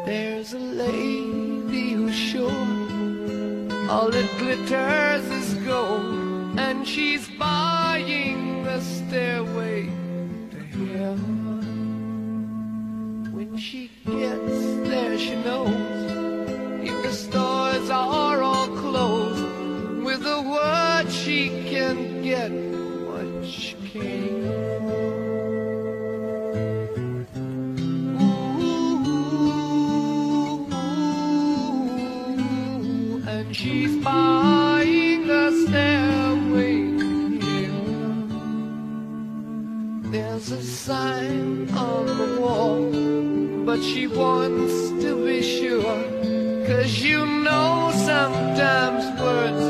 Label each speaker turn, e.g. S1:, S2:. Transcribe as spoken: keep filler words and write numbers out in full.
S1: There's a lady who's sure all that glitters is gold, and she's buying the stairway to heaven. When she gets there, she knows if the stores are all closed, with a word she can get what she came for. She's buying the stairway here. There's a sign on the wall, but she wants to be sure, 'cause you know sometimes words